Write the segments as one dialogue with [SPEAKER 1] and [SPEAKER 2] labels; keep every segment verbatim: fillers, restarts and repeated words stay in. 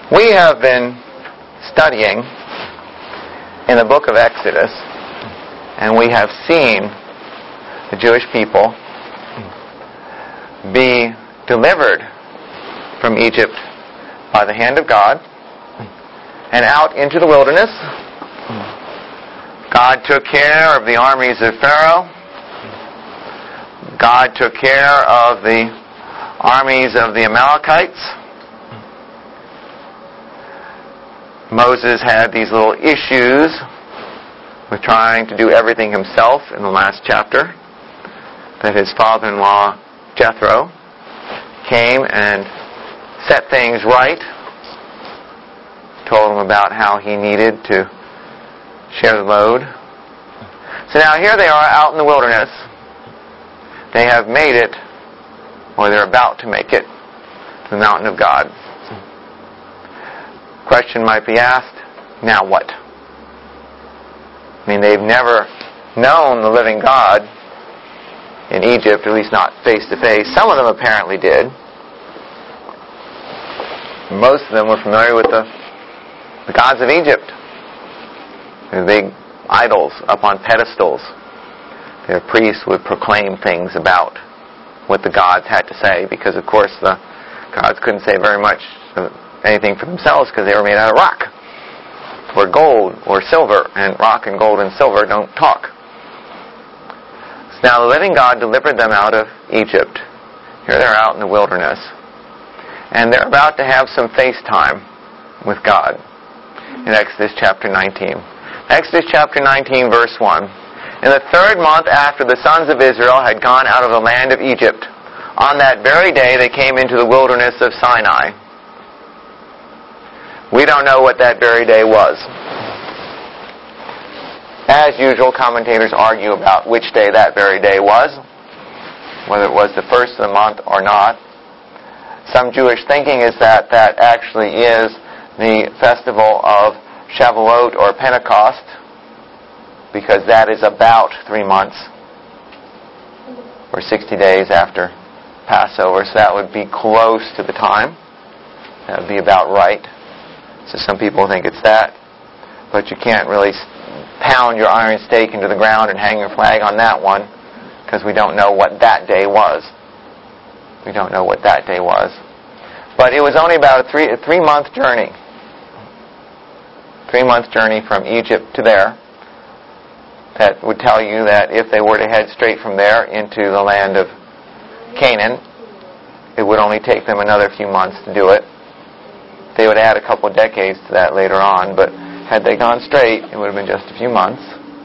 [SPEAKER 1] We have been studying in the book of Exodus, and we have seen the Jewish people be delivered from Egypt by the hand of God and out into the wilderness. God took care of the armies of Pharaoh. God took care of the armies of the Amalekites. Moses had these little issues with trying to do everything himself in the last chapter, that his father-in-law Jethro came and set things right, told him about how he needed to share the load. So now here they are out in the wilderness. They have made it, or they're about to make it, to the mountain of God. Question might be asked, now what? I mean, they've never known the living God in Egypt, at least not face to face. Some of them apparently did. Most of them were familiar with the, the gods of Egypt. The big idols up on pedestals. Their priests would proclaim things about what the gods had to say, because of course the gods couldn't say very much anything for themselves because they were made out of rock or gold or silver, and rock and gold and silver don't talk. So now the living God delivered them out of Egypt. Here they're out in the wilderness, and they're about to have some face time with God in Exodus chapter nineteen. Exodus chapter nineteen, verse one. In the third month after the sons of Israel had gone out of the land of Egypt, on that very day they came into the wilderness of Sinai. We don't know what that very day was. As usual, commentators argue about which day that very day was, whether it was the first of the month or not. Some Jewish thinking is that that actually is the festival of Shavuot or Pentecost, because that is about three months or sixty days after Passover, so that would be close to the time. That would be about right. So some people think it's that, but you can't really pound your iron stake into the ground and hang your flag on that one, because we don't know what that day was. We don't know what that day was. But it was only about a three, a three-month journey. Three-month journey from Egypt to there. That would tell you that if they were to head straight from there into the land of Canaan, it would only take them another few months to do it. They would add a couple of decades to that later on, but had they gone straight, it would have been just a few months.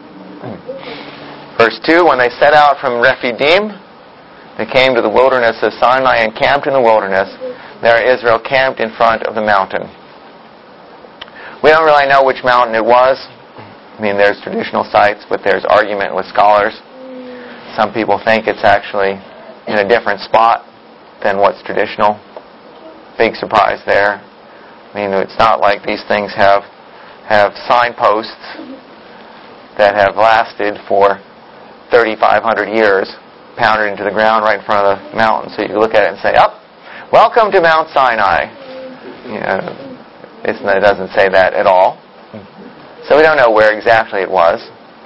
[SPEAKER 1] Verse two, when they set out from Rephidim, they came to the wilderness of Sinai and camped in the wilderness. There Israel camped in front of the mountain. We don't really know which mountain it was. I mean, there's traditional sites, but there's argument with scholars. Some people think it's actually in a different spot than what's traditional. Big surprise there. I mean, it's not like these things have have signposts that have lasted for thirty-five hundred years, pounded into the ground right in front of the mountain, so you can look at it and say, "Up, welcome to Mount Sinai." You know, it's, it doesn't say that at all. So we don't know where exactly it was.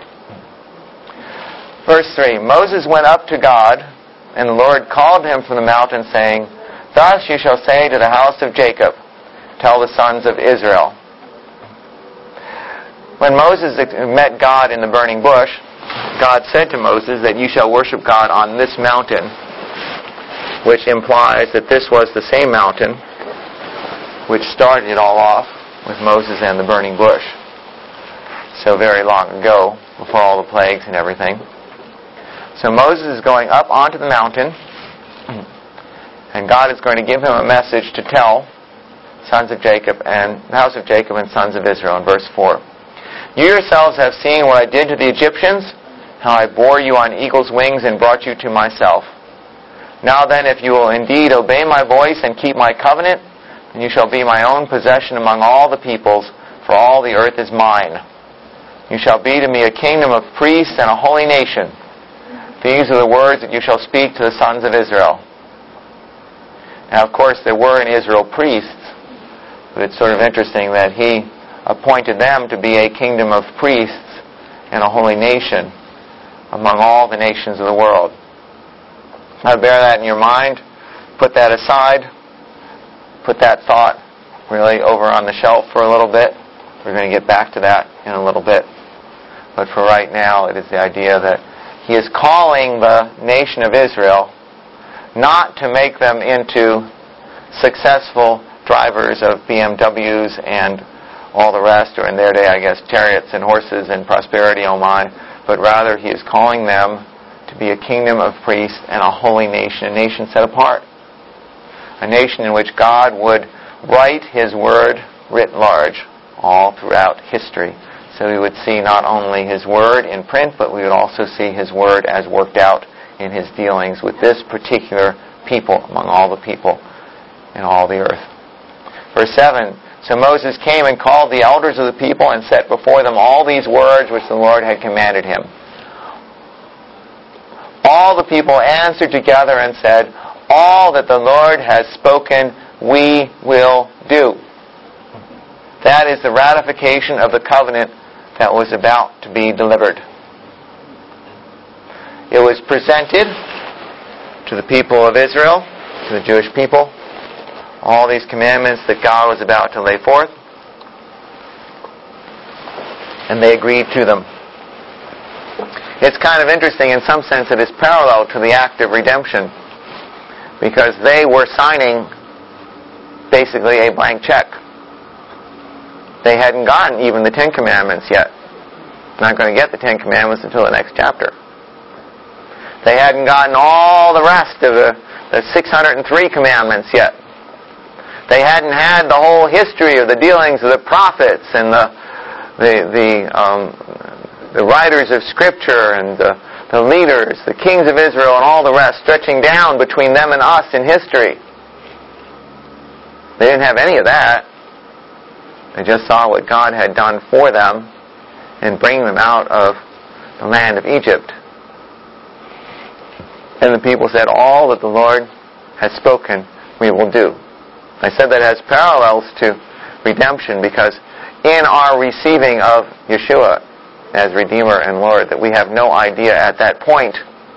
[SPEAKER 1] Verse three, Moses went up to God, and the Lord called him from the mountain, saying, "Thus you shall say to the house of Jacob, tell the sons of Israel." When Moses met God in the burning bush, God said to Moses that you shall worship God on this mountain, which implies that this was the same mountain which started it all off with Moses and the burning bush. So very long ago, before all the plagues and everything. So Moses is going up onto the mountain, and God is going to give him a message to tell sons of Jacob and the house of Jacob and sons of Israel in verse four. You yourselves have seen what I did to the Egyptians, how I bore you on eagle's wings and brought you to myself. Now then, if you will indeed obey my voice and keep my covenant, then you shall be my own possession among all the peoples, for all the earth is mine. You shall be to me a kingdom of priests and a holy nation. These are the words that you shall speak to the sons of Israel. Now, of course, there were in Israel priests, But it's sort of interesting that he appointed them to be a kingdom of priests and a holy nation among all the nations of the world. Now bear that in your mind. Put that aside. Put that thought really over on the shelf for a little bit. We're going to get back to that in a little bit. But for right now, it is the idea that he is calling the nation of Israel not to make them into successful drivers of B M Ws and all the rest, or in their day, I guess, chariots and horses and prosperity, oh my, but rather he is calling them to be a kingdom of priests and a holy nation, a nation set apart. A nation in which God would write his word writ large all throughout history. So we would see not only his word in print, but we would also see his word as worked out in his dealings with this particular people among all the people in all the earth. Verse seven, so Moses came and called the elders of the people and set before them all these words which the Lord had commanded him. All the people answered together and said, all that the Lord has spoken, we will do. That is the ratification of the covenant that was about to be delivered. It was presented to the people of Israel, to the Jewish people, all these commandments that God was about to lay forth, and they agreed to them. It's kind of interesting in some sense that it's parallel to the act of redemption, because they were signing basically a blank check. They hadn't gotten even the Ten Commandments yet. Not going to get the Ten Commandments until the next chapter. They hadn't gotten all the rest of the, the six hundred three commandments yet. They hadn't had the whole history of the dealings of the prophets and the the the, um, the writers of Scripture and the, the leaders, the kings of Israel and all the rest, stretching down between them and us in history. They didn't have any of that. They just saw what God had done for them in bringing them out of the land of Egypt. And the people said, all that the Lord has spoken, we will do. I said that has parallels to redemption, because in our receiving of Yeshua as Redeemer and Lord, that we have no idea at that point.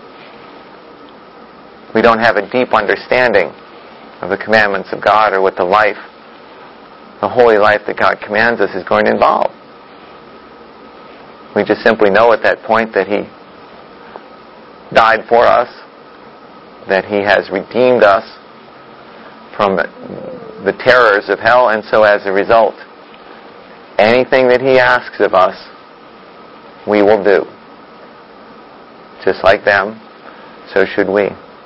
[SPEAKER 1] We don't have a deep understanding of the commandments of God or what the life, the holy life that God commands us is going to involve. We just simply know at that point that he died for us, that he has redeemed us from the terrors of hell, and so as a result, anything that he asks of us, we will do. Just like them, so should we.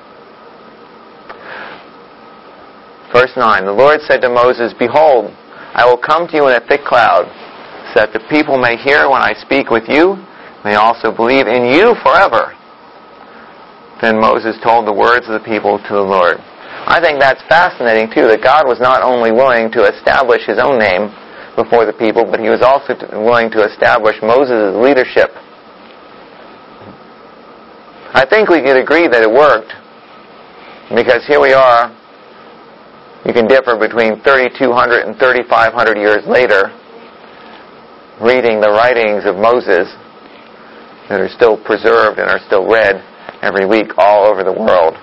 [SPEAKER 1] Verse nine, the Lord said to Moses, behold, I will come to you in a thick cloud, so that the people may hear when I speak with you, may also believe in you forever. Then Moses told the words of the people to the Lord. I think that's fascinating, too, that God was not only willing to establish his own name before the people, but he was also willing to establish Moses' leadership. I think we could agree that it worked, because here we are. You can differ between thirty-two hundred and thirty-five hundred years later, reading the writings of Moses that are still preserved and are still read every week all over the world.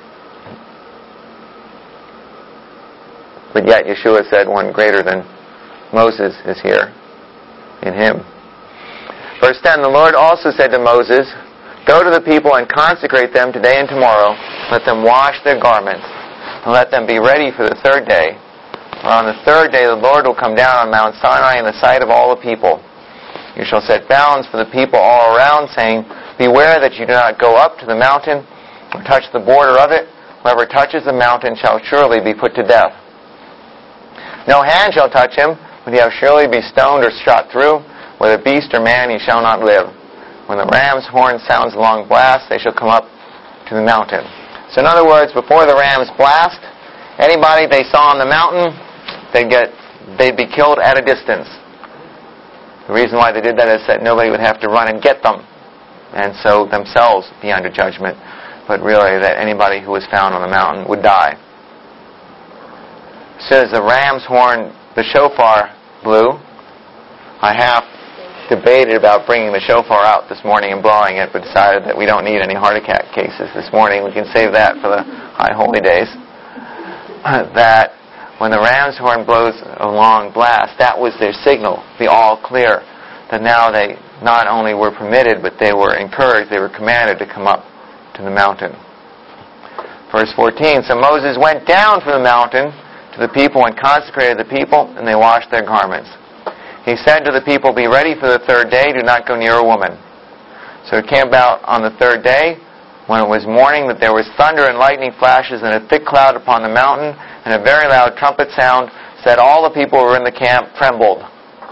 [SPEAKER 1] But yet Yeshua said one greater than Moses is here in him. Verse ten, the Lord also said to Moses, go to the people and consecrate them today and tomorrow. Let them wash their garments, and let them be ready for the third day. For on the third day the Lord will come down on Mount Sinai in the sight of all the people. You shall set bounds for the people all around, saying, beware that you do not go up to the mountain or touch the border of it. Whoever touches the mountain shall surely be put to death. No hand shall touch him, but he shall surely be stoned or shot through. Whether beast or man, he shall not live. When the ram's horn sounds a long blast, they shall come up to the mountain. So in other words, before the ram's blast, anybody they saw on the mountain, they'd get, they'd be killed at a distance. The reason why they did that is that nobody would have to run and get them, and so themselves be under judgment, but really that anybody who was found on the mountain would die. As soon as the ram's horn the shofar blew. I half debated about bringing the shofar out this morning and blowing it, but decided that we don't need any heart attack cases this morning. We can save that for the high holy days. Uh, that when the ram's horn blows a long blast, that was their signal, the all clear, that now they not only were permitted, but they were encouraged, they were commanded to come up to the mountain. Verse fourteen, so Moses went down from the mountain to the people and consecrated the people, and they washed their garments. He said to the people, be ready for the third day, do not go near a woman. So it came about on the third day, when it was morning, that there was thunder and lightning flashes and a thick cloud upon the mountain, and a very loud trumpet sound, so that all the people who were in the camp trembled.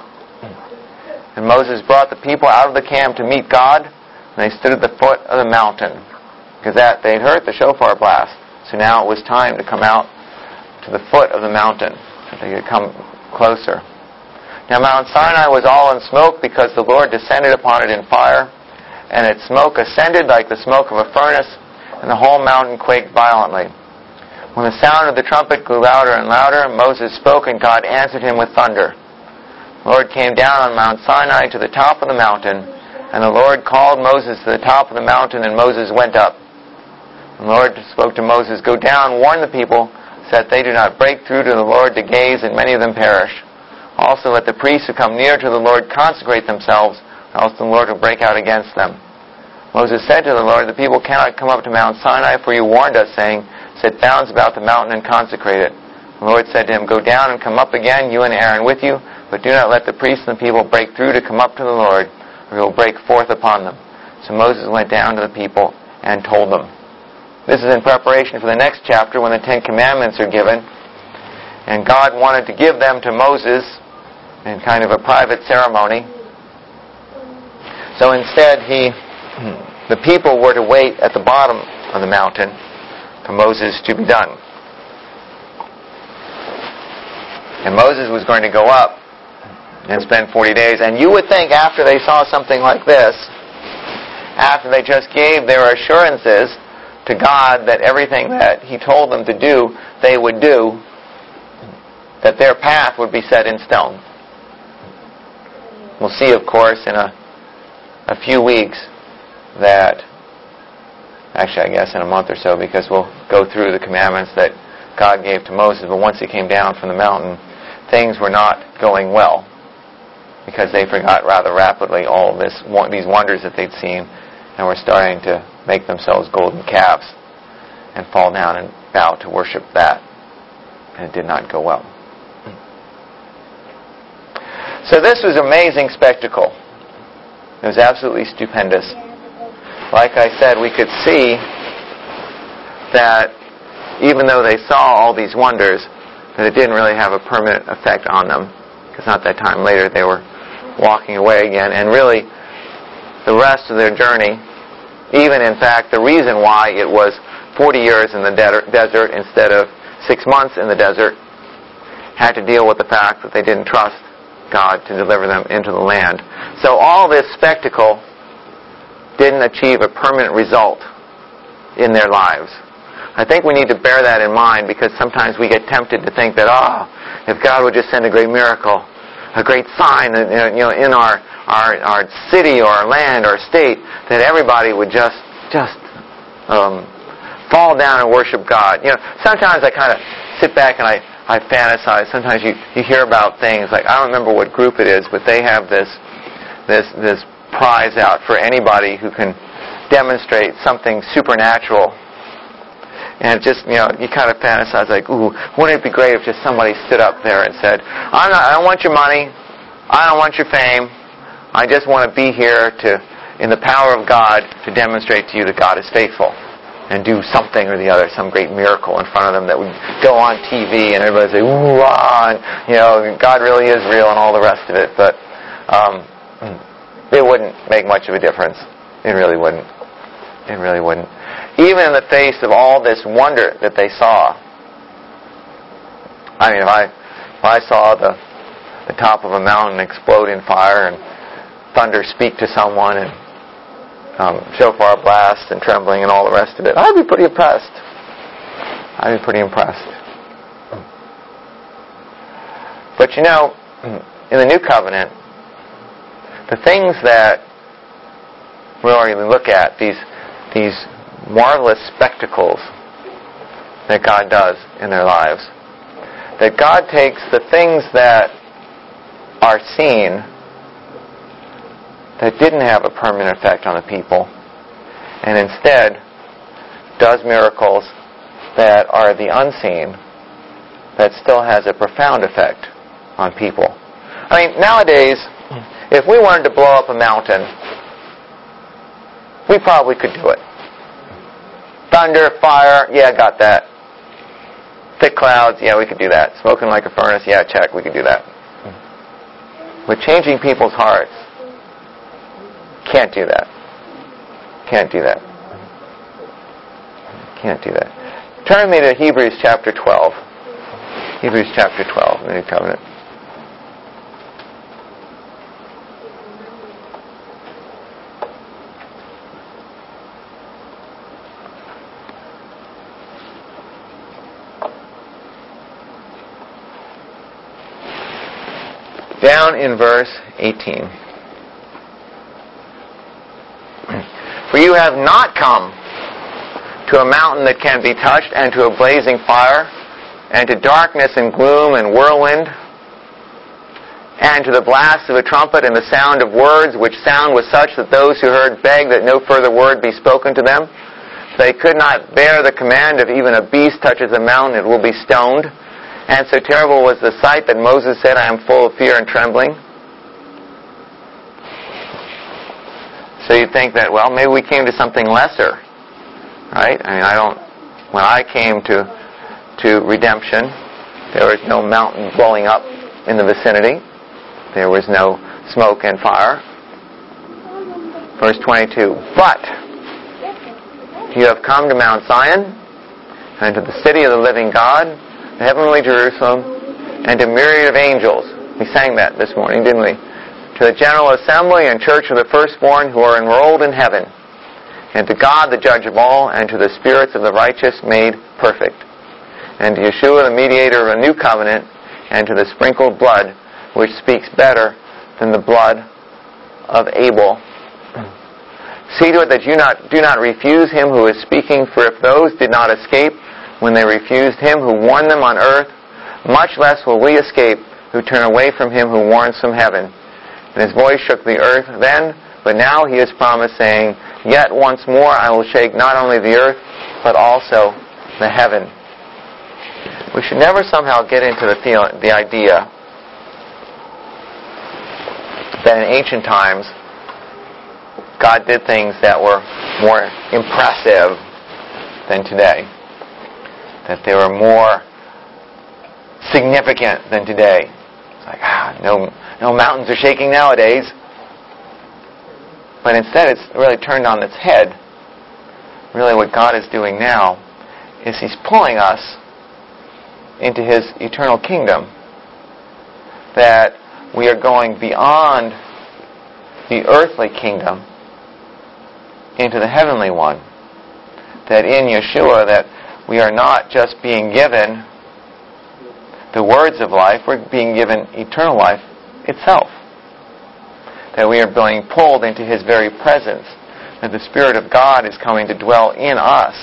[SPEAKER 1] And Moses brought the people out of the camp to meet God, and they stood at the foot of the mountain. Because that they'd heard the shofar blast. So now it was time to come out to the foot of the mountain, so they could come closer. Now Mount Sinai was all in smoke, because the Lord descended upon it in fire, and its smoke ascended like the smoke of a furnace, and the whole mountain quaked violently. When the sound of the trumpet grew louder and louder, Moses spoke, and God answered him with thunder. The Lord came down on Mount Sinai to the top of the mountain, and the Lord called Moses to the top of the mountain, and Moses went up. The Lord spoke to Moses, go down, warn the people, so that they do not break through to the Lord to gaze, and many of them perish. Also let the priests who come near to the Lord consecrate themselves, or else the Lord will break out against them. Moses said to the Lord, the people cannot come up to Mount Sinai, for you warned us, saying, set bounds about the mountain and consecrate it. The Lord said to him, go down and come up again, you and Aaron with you, but do not let the priests and the people break through to come up to the Lord, or he will break forth upon them. So Moses went down to the people and told them. This is in preparation for the next chapter, when the Ten Commandments are given, and God wanted to give them to Moses in kind of a private ceremony. So instead, he, the people were to wait at the bottom of the mountain for Moses to be done. And Moses was going to go up and spend forty days. And you would think after they saw something like this, after they just gave their assurances to God that everything that he told them to do, they would do, that their path would be set in stone. We'll see, of course, in a, a few weeks that, actually I guess in a month or so, because we'll go through the commandments that God gave to Moses, but once he came down from the mountain, things were not going well, because they forgot rather rapidly all this, these wonders that they'd seen, and were starting to make themselves golden calves and fall down and bow to worship that. And it did not go well. So this was an amazing spectacle. It was absolutely stupendous. Like I said, we could see that even though they saw all these wonders, that it didn't really have a permanent effect on them. Because not that time later they were walking away again. And really, the rest of their journey, even in fact the reason why it was forty years in the de- desert instead of six months in the desert, had to deal with the fact that they didn't trust God to deliver them into the land. So all this spectacle didn't achieve a permanent result in their lives. I think we need to bear that in mind, because sometimes we get tempted to think that, oh, if God would just send a great miracle, a great sign, you know, in our our, our city or our land or state, that everybody would just just um, fall down and worship God. You know, sometimes I kind of sit back and I I fantasize. Sometimes you, you hear about things like, I don't remember what group it is, but they have this this this prize out for anybody who can demonstrate something supernatural. And just, you know, you kind of fantasize like, ooh, wouldn't it be great if just somebody stood up there and said, I'm not, I don't want your money, I don't want your fame, I just want to be here to, in the power of God, to demonstrate to you that God is faithful. And do something or the other, some great miracle in front of them that would go on T V and everybody would say, ooh, ah, and, you know, God really is real and all the rest of it. But um, it wouldn't make much of a difference. It really wouldn't. It really wouldn't. Even in the face of all this wonder that they saw. I mean, if I, if I saw the, the top of a mountain explode in fire and thunder speak to someone and Um, shofar blast and trembling and all the rest of it, I'd be pretty impressed. I'd be pretty impressed. But you know, in the New Covenant, the things that we already look at, these these marvelous spectacles that God does in their lives, that God takes the things that are seen that didn't have a permanent effect on the people, and instead does miracles that are the unseen that still has a profound effect on people. I mean, nowadays, if we wanted to blow up a mountain, we probably could do it. Thunder, fire, yeah, got that. Thick clouds, yeah, we could do that. Smoking like a furnace, yeah, check, we could do that. But changing people's hearts, can't do that. Can't do that. Can't do that. Turn me to Hebrews chapter twelve. Hebrews chapter twelve, in the New Covenant. Down in verse eighteen. For you have not come to a mountain that can be touched, and to a blazing fire, and to darkness and gloom and whirlwind, and to the blast of a trumpet and the sound of words, which sound was such that those who heard begged that no further word be spoken to them. They could not bear the command of even a beast touches a mountain, it will be stoned. And so terrible was the sight that Moses said, I am full of fear and trembling. So you think that, well, maybe we came to something lesser. Right? I mean, I don't... When I came to to redemption, there was no mountain blowing up in the vicinity. There was no smoke and fire. Verse twenty-two. But you have come to Mount Zion, and to the city of the living God, the heavenly Jerusalem, and to a myriad of angels. We sang that this morning, didn't we? To the general assembly and church of the firstborn who are enrolled in heaven, and to God the judge of all, and to the spirits of the righteous made perfect, and to Yeshua the mediator of a new covenant, and to the sprinkled blood which speaks better than the blood of Abel. See to it that you not, do not refuse him who is speaking, for if those did not escape when they refused him who warned them on earth, much less will we escape who turn away from him who warns from heaven. And his voice shook the earth then, but now he has promised, saying, Yet once more I will shake not only the earth, but also the heaven. We should never somehow get into the, feel, the idea that in ancient times God did things that were more impressive than today. That they were more significant than today. It's like, ah, no, no mountains are shaking nowadays. But instead it's really turned on its head. Really what God is doing now is He's pulling us into His eternal kingdom. That we are going beyond the earthly kingdom into the heavenly one. That in Yeshua, that we are not just being given the words of life, we're being given eternal life itself. That we are being pulled into His very presence. That the Spirit of God is coming to dwell in us.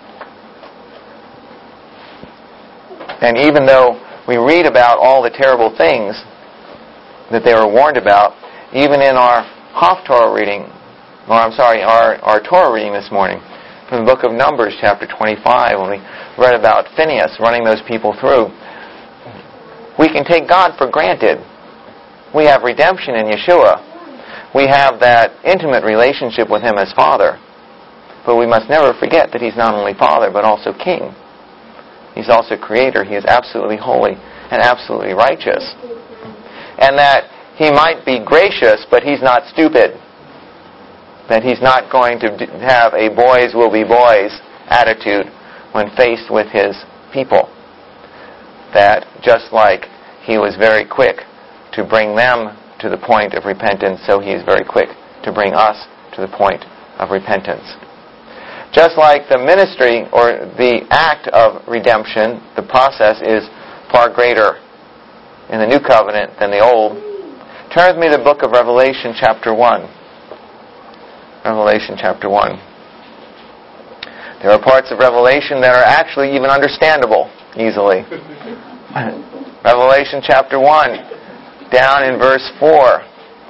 [SPEAKER 1] And even though we read about all the terrible things that they were warned about, even in our Haftorah reading, or I'm sorry, our, our Torah reading this morning, from the book of Numbers, chapter twenty-five, when we read about Phinehas running those people through, we can take God for granted. We have redemption in Yeshua. We have that intimate relationship with Him as Father. But we must never forget that He's not only Father, but also King. He's also Creator. He is absolutely holy and absolutely righteous. And that He might be gracious, but He's not stupid. That He's not going to have a boys will be boys attitude when faced with His people. That just like He was very quick to bring them to the point of repentance, so He is very quick to bring us to the point of repentance. Just like the ministry or the act of redemption, the process is far greater in the New Covenant than the Old. Turn with me to the book of Revelation chapter one. Revelation chapter one. There are parts of Revelation that are actually even understandable easily. Revelation chapter one, down in verse four.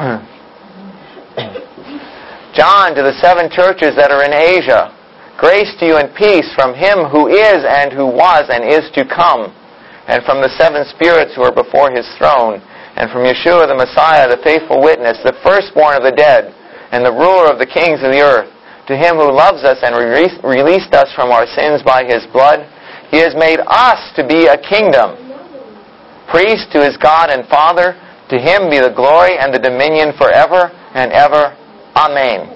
[SPEAKER 1] John, to the seven churches that are in Asia, grace to you and peace from Him who is and who was and is to come, and from the seven spirits who are before His throne, and from Yeshua the Messiah, the faithful witness, the firstborn of the dead, and the ruler of the kings of the earth. To Him who loves us and re- released us from our sins by His blood, He has made us to be a kingdom, priest to His God and Father. To Him be the glory and the dominion forever and ever. Amen.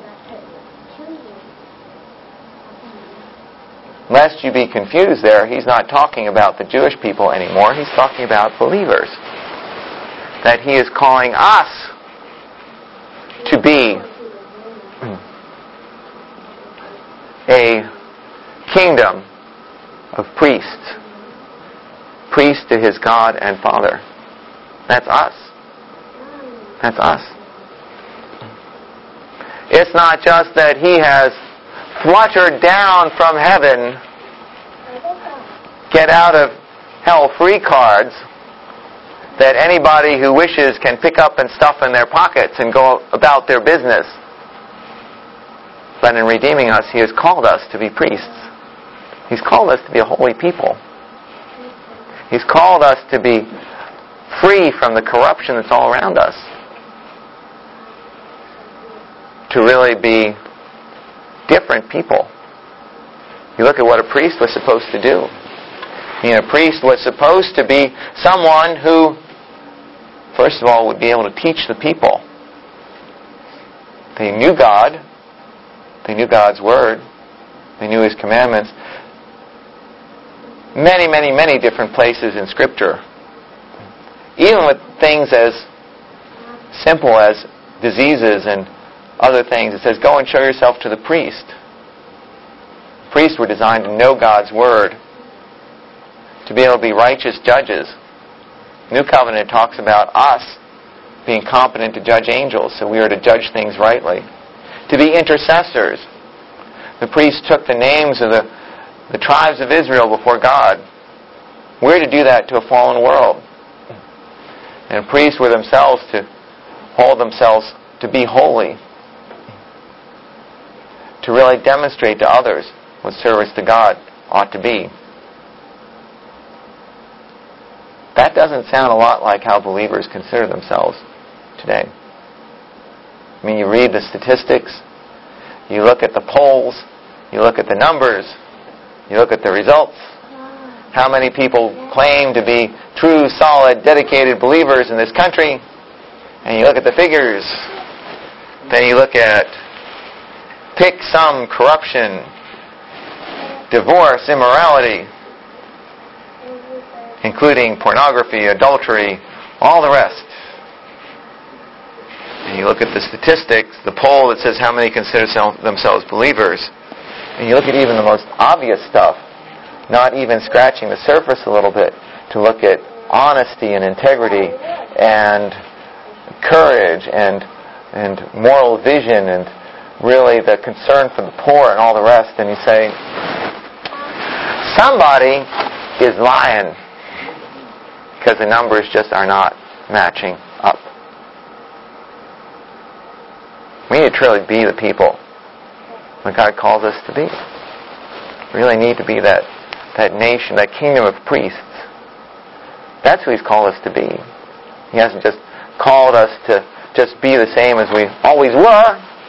[SPEAKER 1] Lest you be confused there, He's not talking about the Jewish people anymore. He's talking about believers. That He is calling us to be a kingdom of priests. Priests to His God and Father. That's us. That's us. It's not just that He has fluttered down from heaven, get out of hell free cards that anybody who wishes can pick up and stuff in their pockets and go about their business. But in redeeming us, He has called us to be priests. He's called us to be a holy people. He's called us to be free from the corruption that's all around us. To really be different people. You look at what a priest was supposed to do. You know, a priest was supposed to be someone who, first of all, would be able to teach the people. They knew God. They knew God's Word. They knew His commandments. Many, many, many different places in Scripture. Even with things as simple as diseases and other things, it says, go and show yourself to the priest. Priests were designed to know God's Word, to be able to be righteous judges. New Covenant talks about us being competent to judge angels, so we are to judge things rightly. To be intercessors. The priests took the names of the, the tribes of Israel before God. We're to do that to a fallen world. And priests were themselves to hold themselves to be holy. To really demonstrate to others what service to God ought to be. That doesn't sound a lot like how believers consider themselves today. I mean, you read the statistics, you look at the polls, you look at the numbers, you look at the results. How many people claim to be true, solid, dedicated believers in this country? And you look at the figures. Then you look at pick some corruption, divorce, immorality, including pornography, adultery, all the rest. And you look at the statistics, the poll that says how many consider themselves believers, and you look at even the most obvious stuff, not even scratching the surface a little bit, to look at honesty and integrity and courage and and moral vision and really the concern for the poor and all the rest, and you say, somebody is lying because the numbers just are not matching up. We need to truly be the people that God calls us to be. We really need to be that, that nation, that kingdom of priests. That's who He's called us to be. He hasn't just called us to just be the same as we always were,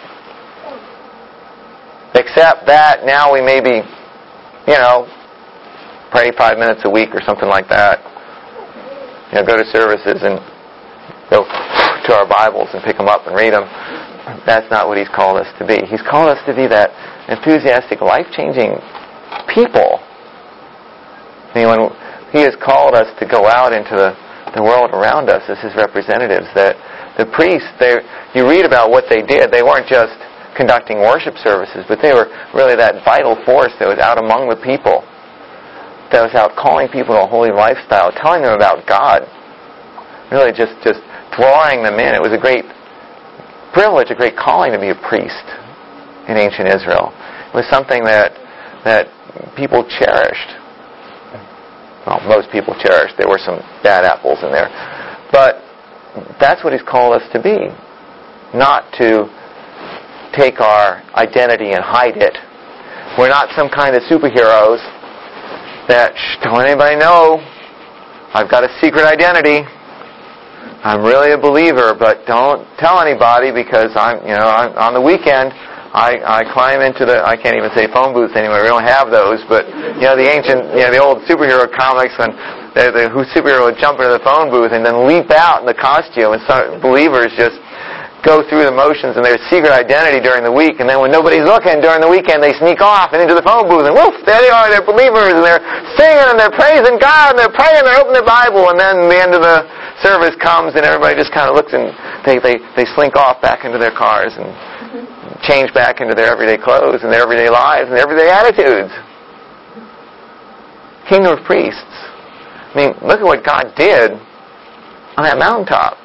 [SPEAKER 1] except that now we maybe, you know, pray five minutes a week or something like that. You know, go to services and go to our Bibles and pick them up and read them. That's not what He's called us to be. He's called us to be that enthusiastic, life-changing people. I mean, when He has called us to go out into the, the world around us as His representatives, that the priests, they, you read about what they did. They weren't just conducting worship services, but they were really that vital force that was out among the people, that was out calling people to a holy lifestyle, telling them about God. really just, just drawing them in. It was a great privilege, a great calling to be a priest in ancient Israel. It was something that that people cherished. Well, most people cherished. There were some bad apples in there. But that's what He's called us to be. Not to take our identity and hide it. We're not some kind of superheroes that, shh, don't let anybody know. I've got a secret identity. I'm really a believer, but don't tell anybody because I'm, you know, I'm, on the weekend I, I climb into the, I can't even say phone booths anymore. We don't have those, but you know the ancient, you know the old superhero comics when the, the who superhero would jump into the phone booth and then leap out in the costume, and some believers just go through the motions in their secret identity during the week, and then when nobody's looking during the weekend, they sneak off and into the phone booth, and woof, there they are, they're believers, and they're singing, and they're praising God, and they're praying, and they're opening their Bible, and then the end of the service comes, and everybody just kind of looks, and they, they, they slink off back into their cars, and change back into their everyday clothes, and their everyday lives, and their everyday attitudes. Kingdom of priests. I mean, look at what God did on that mountaintop.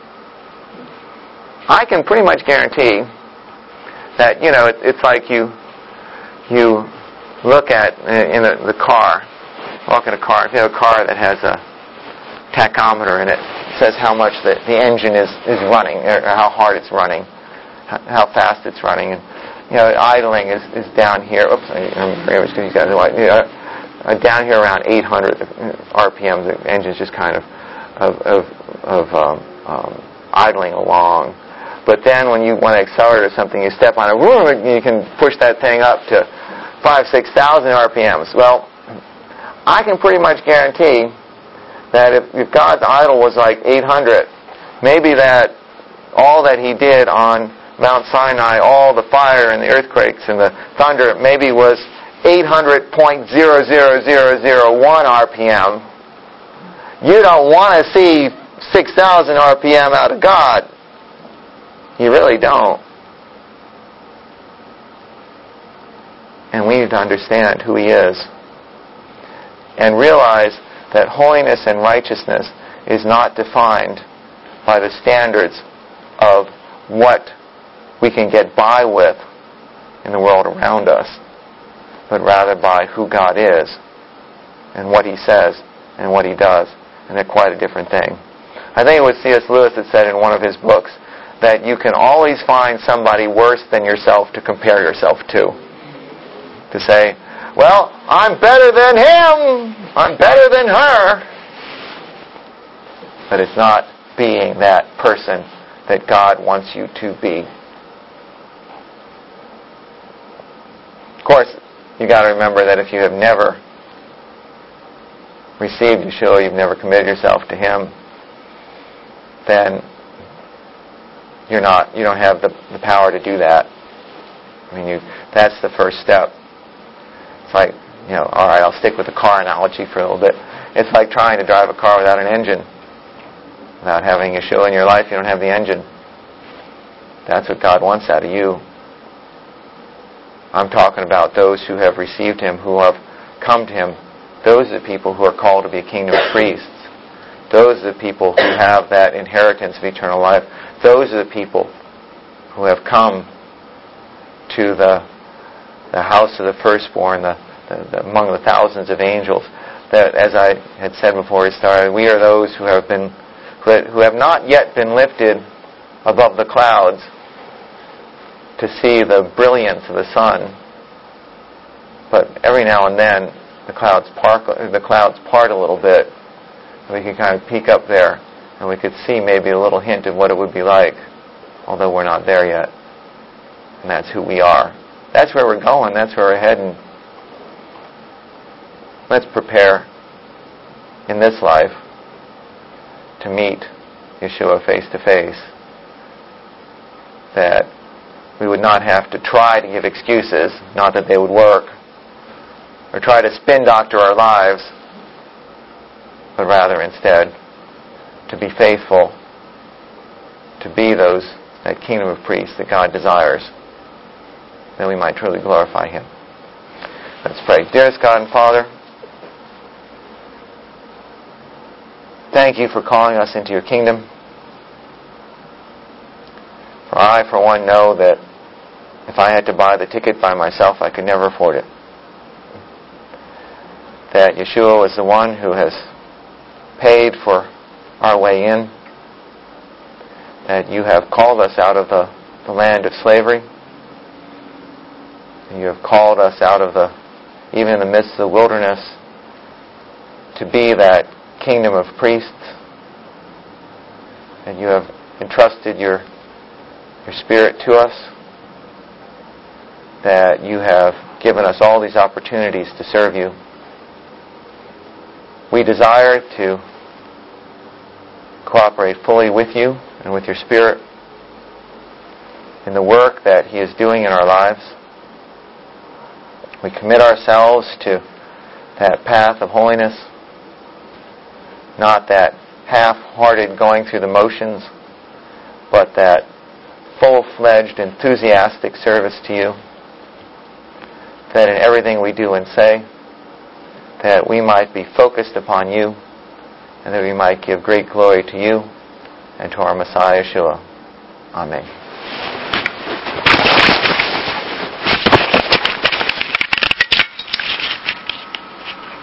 [SPEAKER 1] I can pretty much guarantee that, you know, it, it's like you you look at in the, the car, walk in a car, if you have a car that has a tachometer in it, it says how much the, the engine is, is running, or how hard it's running, how fast it's running. And, you know, idling is, is down here. Oops, I'm afraid you guys are you know, uh, down here around eight hundred R P M. The engine's just kind of of of, of um, um, idling along. But then when you want to accelerate or something, you step on a room and you can push that thing up to five, six thousand R P Ms. Well, I can pretty much guarantee that if, if God's idle was like eight hundred, maybe that all that He did on Mount Sinai, all the fire and the earthquakes and the thunder, maybe was eight hundred point zero zero zero zero one R P M. You don't want to see six thousand R P M out of God. You really don't. And we need to understand who He is and realize that holiness and righteousness is not defined by the standards of what we can get by with in the world around us, but rather by who God is and what He says and what He does. And they're quite a different thing. I think it was C S Lewis that said in one of his books that you can always find somebody worse than yourself to compare yourself to. To say, well, I'm better than him, I'm better than her. But it's not being that person that God wants you to be. Of course, you got to remember that if you have never received Yeshua, you've never committed yourself to Him, then you're not, you don't have the, the power to do that. I mean, you, that's the first step. It's like, you know, all right, I'll stick with the car analogy for a little bit. It's like trying to drive a car without an engine. Without having Yeshua in your life, you don't have the engine. That's what God wants out of you. I'm talking about those who have received Him, who have come to Him. Those are the people who are called to be a kingdom of priests. Those are the people who have that inheritance of eternal life. Those are the people who have come to the the house of the firstborn, the, the, the, among the thousands of angels. That, as I had said before we started, we are those who have been who, who have not yet been lifted above the clouds to see the brilliance of the sun. But every now and then, the clouds part, the clouds part a little bit, and we can kind of peek up there, and we could see maybe a little hint of what it would be like, although we're not there yet. And that's who we are. That's where we're going. That's where we're heading. Let's prepare in this life to meet Yeshua face to face. That we would not have to try to give excuses, not that they would work, or try to spin doctor our lives, but rather instead to be faithful, to be those, that kingdom of priests that God desires, that we might truly glorify Him. Let's pray. Dearest God and Father, thank you for calling us into your kingdom. For I, for one, know that if I had to buy the ticket by myself, I could never afford it. That Yeshua was the one who has paid for our way in. That you have called us out of the, the land of slavery. You have called us out of the, even in the midst of the wilderness, to be that kingdom of priests. And you have entrusted your, your Spirit to us. That you have given us all these opportunities to serve you. We desire to cooperate fully with you and with your Spirit in the work that He is doing in our lives. We commit ourselves to that path of holiness, not that half-hearted going through the motions, but that full-fledged, enthusiastic service to you, that in everything we do and say, that we might be focused upon you, and that we might give great glory to you and to our Messiah Yeshua. Amen.